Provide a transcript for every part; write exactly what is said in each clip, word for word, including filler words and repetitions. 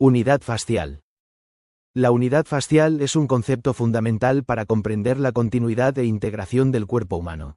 Unidad fascial. La unidad fascial es un concepto fundamental para comprender la continuidad e integración del cuerpo humano.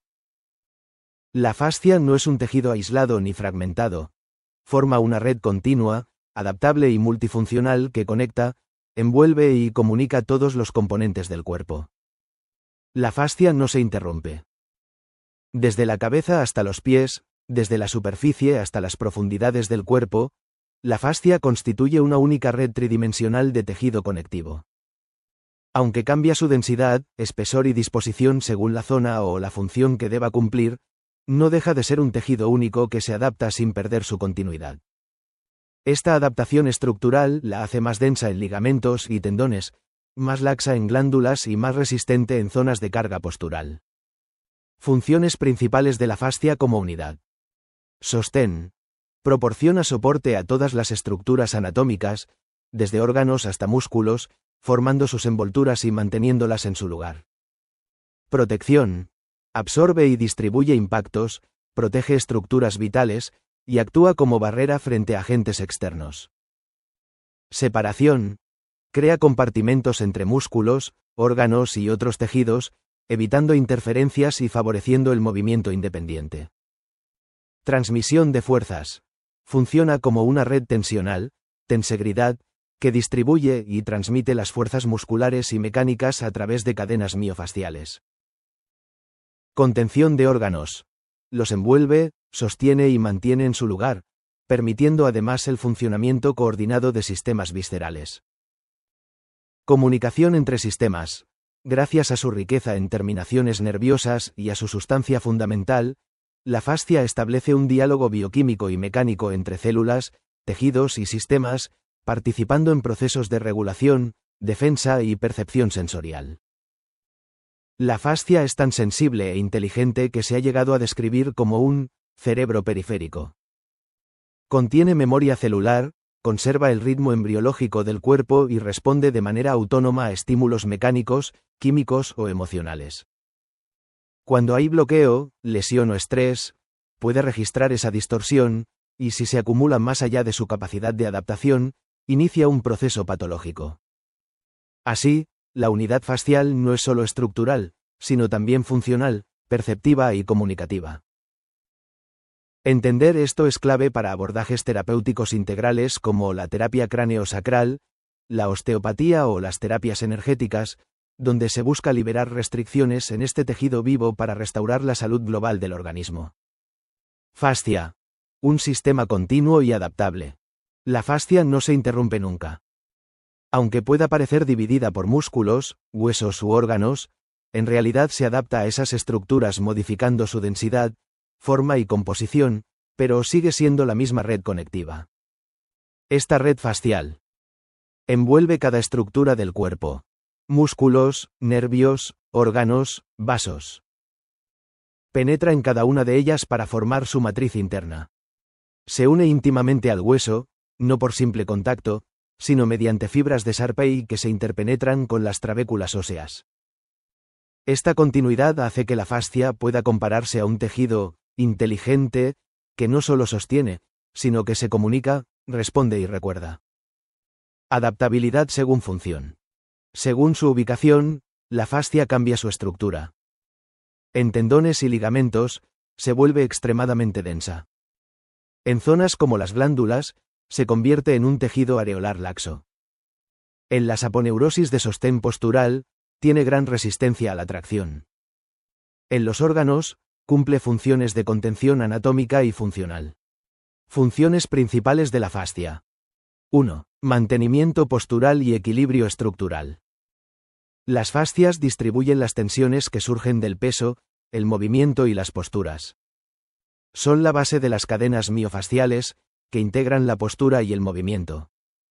La fascia no es un tejido aislado ni fragmentado. Forma una red continua, adaptable y multifuncional que conecta, envuelve y comunica todos los componentes del cuerpo. La fascia no se interrumpe. Desde la cabeza hasta los pies, desde la superficie hasta las profundidades del cuerpo, la fascia constituye una única red tridimensional de tejido conectivo. Aunque cambia su densidad, espesor y disposición según la zona o la función que deba cumplir, no deja de ser un tejido único que se adapta sin perder su continuidad. Esta adaptación estructural la hace más densa en ligamentos y tendones, más laxa en glándulas y más resistente en zonas de carga postural. Funciones principales de la fascia como unidad. Sostén. Proporciona soporte a todas las estructuras anatómicas, desde órganos hasta músculos, formando sus envolturas y manteniéndolas en su lugar. Protección. Absorbe y distribuye impactos, protege estructuras vitales, y actúa como barrera frente a agentes externos. Separación. Crea compartimentos entre músculos, órganos y otros tejidos, evitando interferencias y favoreciendo el movimiento independiente. Transmisión de fuerzas. Funciona como una red tensional, tensegridad, que distribuye y transmite las fuerzas musculares y mecánicas a través de cadenas miofasciales. Contención de órganos. Los envuelve, sostiene y mantiene en su lugar, permitiendo además el funcionamiento coordinado de sistemas viscerales. Comunicación entre sistemas. Gracias a su riqueza en terminaciones nerviosas y a su sustancia fundamental, la fascia establece un diálogo bioquímico y mecánico entre células, tejidos y sistemas, participando en procesos de regulación, defensa y percepción sensorial. La fascia es tan sensible e inteligente que se ha llegado a describir como un cerebro periférico. Contiene memoria celular, conserva el ritmo embriológico del cuerpo y responde de manera autónoma a estímulos mecánicos, químicos o emocionales. Cuando hay bloqueo, lesión o estrés, puede registrar esa distorsión, y si se acumula más allá de su capacidad de adaptación, inicia un proceso patológico. Así, la unidad fascial no es solo estructural, sino también funcional, perceptiva y comunicativa. Entender esto es clave para abordajes terapéuticos integrales como la terapia craneosacral, la osteopatía o las terapias energéticas, donde se busca liberar restricciones en este tejido vivo para restaurar la salud global del organismo. Fascia. Un sistema continuo y adaptable. La fascia no se interrumpe nunca. Aunque pueda parecer dividida por músculos, huesos u órganos, en realidad se adapta a esas estructuras modificando su densidad, forma y composición, pero sigue siendo la misma red conectiva. Esta red fascial envuelve cada estructura del cuerpo. Músculos, nervios, órganos, vasos. Penetra en cada una de ellas para formar su matriz interna. Se une íntimamente al hueso, no por simple contacto, sino mediante fibras de Sharpey que se interpenetran con las trabéculas óseas. Esta continuidad hace que la fascia pueda compararse a un tejido inteligente que no solo sostiene, sino que se comunica, responde y recuerda. Adaptabilidad según función. Según su ubicación, la fascia cambia su estructura. En tendones y ligamentos, se vuelve extremadamente densa. En zonas como las glándulas, se convierte en un tejido areolar laxo. En la saponeurosis de sostén postural, tiene gran resistencia a la tracción. En los órganos, cumple funciones de contención anatómica y funcional. Funciones principales de la fascia. uno. Mantenimiento postural y equilibrio estructural. Las fascias distribuyen las tensiones que surgen del peso, el movimiento y las posturas. Son la base de las cadenas miofasciales, que integran la postura y el movimiento.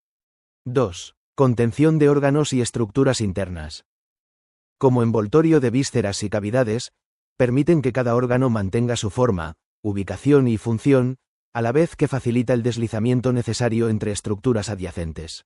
dos. Contención de órganos y estructuras internas. Como envoltorio de vísceras y cavidades, permiten que cada órgano mantenga su forma, ubicación y función, a la vez que facilita el deslizamiento necesario entre estructuras adyacentes.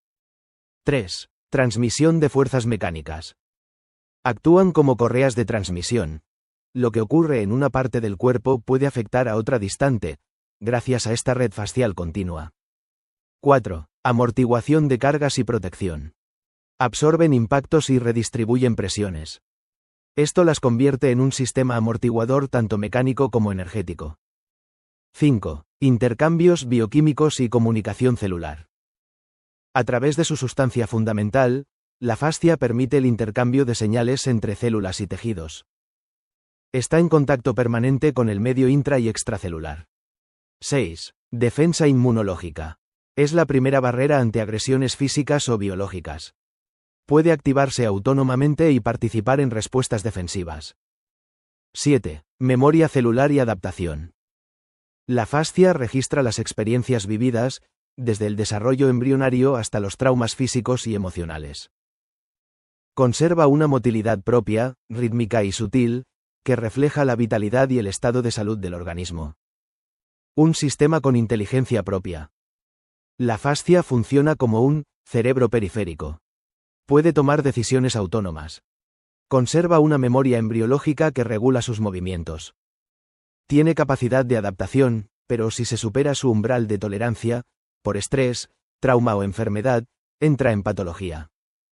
tres. Transmisión de fuerzas mecánicas. Actúan como correas de transmisión. Lo que ocurre en una parte del cuerpo puede afectar a otra distante, gracias a esta red fascial continua. cuatro. Amortiguación de cargas y protección. Absorben impactos y redistribuyen presiones. Esto las convierte en un sistema amortiguador tanto mecánico como energético. cinco. Intercambios bioquímicos y comunicación celular. A través de su sustancia fundamental, la fascia permite el intercambio de señales entre células y tejidos. Está en contacto permanente con el medio intra y extracelular. seis. Defensa inmunológica. Es la primera barrera ante agresiones físicas o biológicas. Puede activarse autónomamente y participar en respuestas defensivas. siete. Memoria celular y adaptación. La fascia registra las experiencias vividas, desde el desarrollo embrionario hasta los traumas físicos y emocionales. Conserva una motilidad propia, rítmica y sutil, que refleja la vitalidad y el estado de salud del organismo. Un sistema con inteligencia propia. La fascia funciona como un cerebro periférico. Puede tomar decisiones autónomas. Conserva una memoria embriológica que regula sus movimientos. Tiene capacidad de adaptación, pero si se supera su umbral de tolerancia, por estrés, trauma o enfermedad, entra en patología.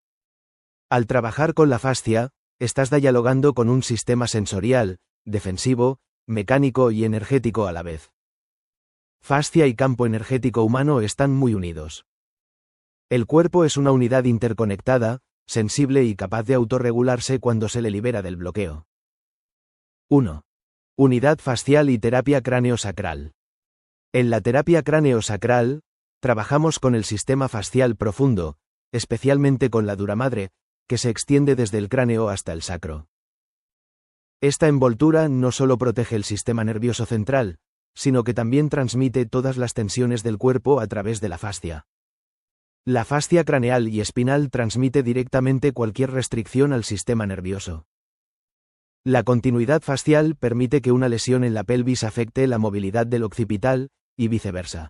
Al trabajar con la fascia, estás dialogando con un sistema sensorial, defensivo, mecánico y energético a la vez. Fascia y campo energético humano están muy unidos. El cuerpo es una unidad interconectada, sensible y capaz de autorregularse cuando se le libera del bloqueo. uno. Unidad fascial y terapia cráneo-sacral. En la terapia cráneo-sacral, trabajamos con el sistema fascial profundo, especialmente con la dura madre, que se extiende desde el cráneo hasta el sacro. Esta envoltura no solo protege el sistema nervioso central, sino que también transmite todas las tensiones del cuerpo a través de la fascia. La fascia craneal y espinal transmite directamente cualquier restricción al sistema nervioso. La continuidad fascial permite que una lesión en la pelvis afecte la movilidad del occipital, y viceversa.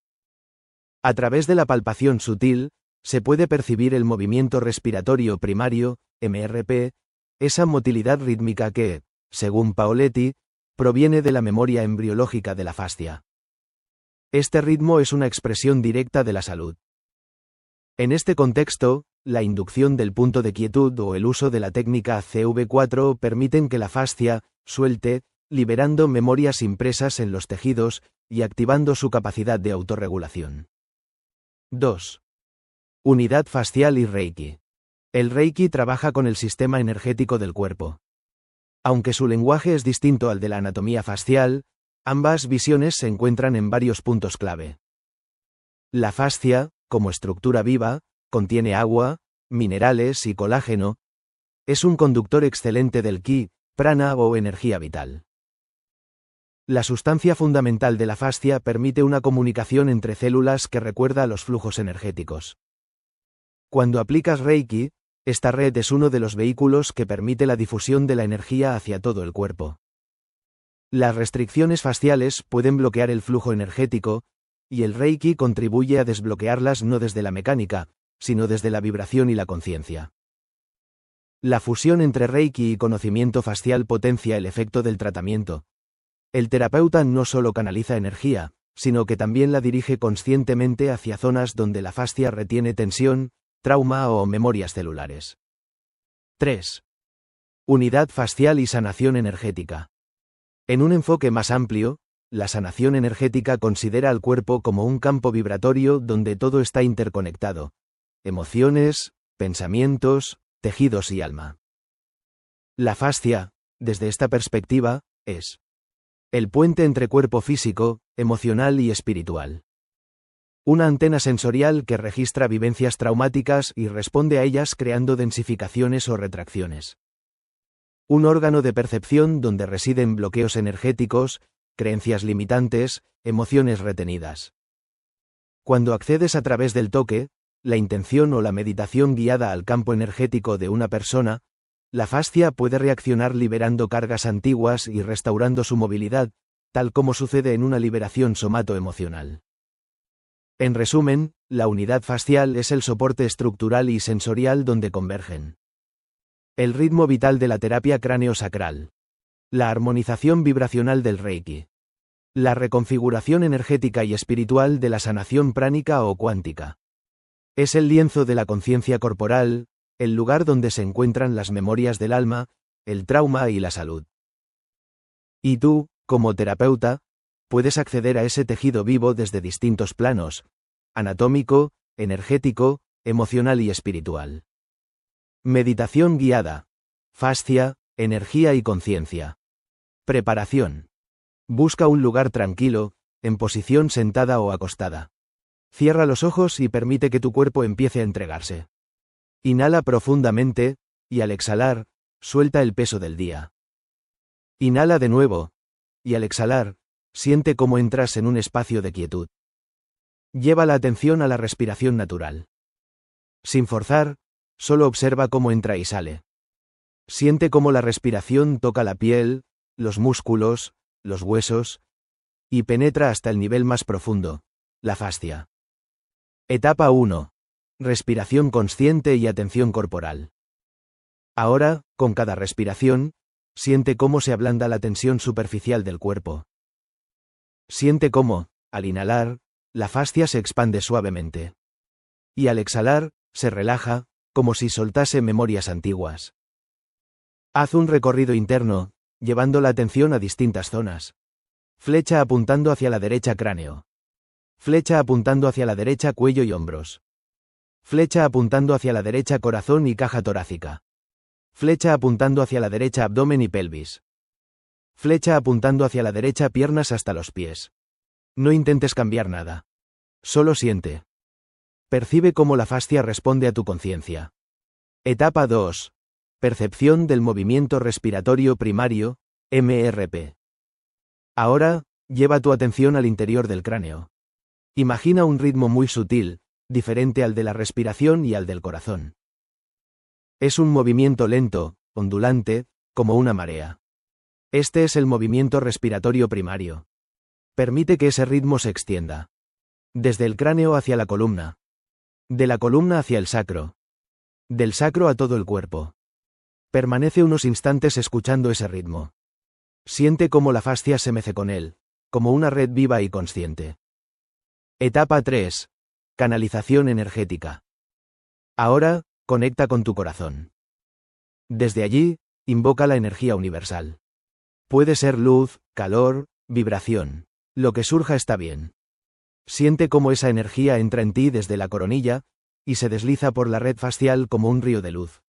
A través de la palpación sutil, se puede percibir el movimiento respiratorio primario, M R P, esa motilidad rítmica que, según Paoletti, proviene de la memoria embriológica de la fascia. Este ritmo es una expresión directa de la salud. En este contexto, la inducción del punto de quietud o el uso de la técnica C V cuatro permiten que la fascia suelte, liberando memorias impresas en los tejidos y activando su capacidad de autorregulación. dos. Unidad fascial y Reiki. El Reiki trabaja con el sistema energético del cuerpo. Aunque su lenguaje es distinto al de la anatomía fascial, ambas visiones se encuentran en varios puntos clave. La fascia, como estructura viva, contiene agua, minerales y colágeno. Es un conductor excelente del ki, prana o energía vital. La sustancia fundamental de la fascia permite una comunicación entre células que recuerda a los flujos energéticos. Cuando aplicas Reiki, esta red es uno de los vehículos que permite la difusión de la energía hacia todo el cuerpo. Las restricciones fasciales pueden bloquear el flujo energético, y el Reiki contribuye a desbloquearlas no desde la mecánica, sino desde la vibración y la conciencia. La fusión entre Reiki y conocimiento fascial potencia el efecto del tratamiento. El terapeuta no solo canaliza energía, sino que también la dirige conscientemente hacia zonas donde la fascia retiene tensión, trauma o memorias celulares. tres. Unidad fascial y sanación energética. En un enfoque más amplio, la sanación energética considera al cuerpo como un campo vibratorio donde todo está interconectado: emociones, pensamientos, tejidos y alma. La fascia, desde esta perspectiva, es el puente entre cuerpo físico, emocional y espiritual. Una antena sensorial que registra vivencias traumáticas y responde a ellas creando densificaciones o retracciones. Un órgano de percepción donde residen bloqueos energéticos, creencias limitantes, emociones retenidas. Cuando accedes a través del toque, la intención o la meditación guiada al campo energético de una persona, la fascia puede reaccionar liberando cargas antiguas y restaurando su movilidad, tal como sucede en una liberación somato-emocional. En resumen, la unidad fascial es el soporte estructural y sensorial donde convergen el ritmo vital de la terapia cráneo-sacral, la armonización vibracional del Reiki, la reconfiguración energética y espiritual de la sanación pránica o cuántica. Es el lienzo de la conciencia corporal, el lugar donde se encuentran las memorias del alma, el trauma y la salud. Y tú, como terapeuta, puedes acceder a ese tejido vivo desde distintos planos: anatómico, energético, emocional y espiritual. Meditación guiada. Fascia, energía y conciencia. Preparación. Busca un lugar tranquilo, en posición sentada o acostada. Cierra los ojos y permite que tu cuerpo empiece a entregarse. Inhala profundamente, y al exhalar, suelta el peso del día. Inhala de nuevo, y al exhalar, siente cómo entras en un espacio de quietud. Lleva la atención a la respiración natural. Sin forzar, solo observa cómo entra y sale. Siente cómo la respiración toca la piel, los músculos, los huesos, y penetra hasta el nivel más profundo, la fascia. Etapa uno. Respiración consciente y atención corporal. Ahora, con cada respiración, siente cómo se ablanda la tensión superficial del cuerpo. Siente cómo, al inhalar, la fascia se expande suavemente. Y al exhalar, se relaja, como si soltase memorias antiguas. Haz un recorrido interno, llevando la atención a distintas zonas. Flecha apuntando hacia la derecha cráneo. Flecha apuntando hacia la derecha cuello y hombros. Flecha apuntando hacia la derecha corazón y caja torácica. Flecha apuntando hacia la derecha abdomen y pelvis. Flecha apuntando hacia la derecha piernas hasta los pies. No intentes cambiar nada. Solo siente. Percibe cómo la fascia responde a tu conciencia. Etapa dos. Percepción del movimiento respiratorio primario, M R P. Ahora, lleva tu atención al interior del cráneo. Imagina un ritmo muy sutil, diferente al de la respiración y al del corazón. Es un movimiento lento, ondulante, como una marea. Este es el movimiento respiratorio primario. Permite que ese ritmo se extienda. Desde el cráneo hacia la columna. De la columna hacia el sacro. Del sacro a todo el cuerpo. Permanece unos instantes escuchando ese ritmo. Siente cómo la fascia se mece con él, como una red viva y consciente. Etapa tres. Canalización energética. Ahora, conecta con tu corazón. Desde allí, invoca la energía universal. Puede ser luz, calor, vibración. Lo que surja está bien. Siente cómo esa energía entra en ti desde la coronilla, y se desliza por la red fascial como un río de luz.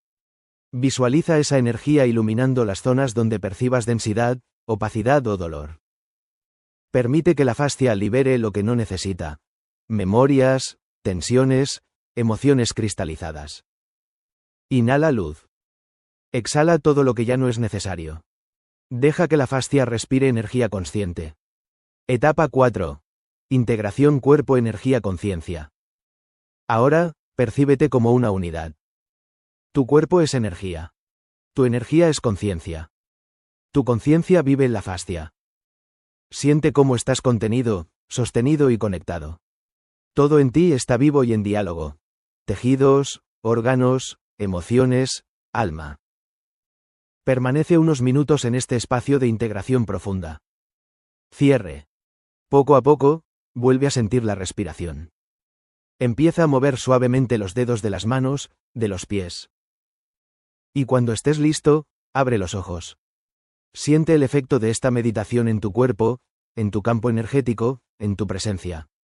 Visualiza esa energía iluminando las zonas donde percibas densidad, opacidad o dolor. Permite que la fascia libere lo que no necesita. Memorias, tensiones, emociones cristalizadas. Inhala luz. Exhala todo lo que ya no es necesario. Deja que la fascia respire energía consciente. Etapa cuatro. Integración cuerpo-energía-conciencia. Ahora, percíbete como una unidad. Tu cuerpo es energía. Tu energía es conciencia. Tu conciencia vive en la fascia. Siente cómo estás contenido, sostenido y conectado. Todo en ti está vivo y en diálogo. Tejidos, órganos, emociones, alma. Permanece unos minutos en este espacio de integración profunda. Cierre. Poco a poco, vuelve a sentir la respiración. Empieza a mover suavemente los dedos de las manos, de los pies. Y cuando estés listo, abre los ojos. Siente el efecto de esta meditación en tu cuerpo, en tu campo energético, en tu presencia.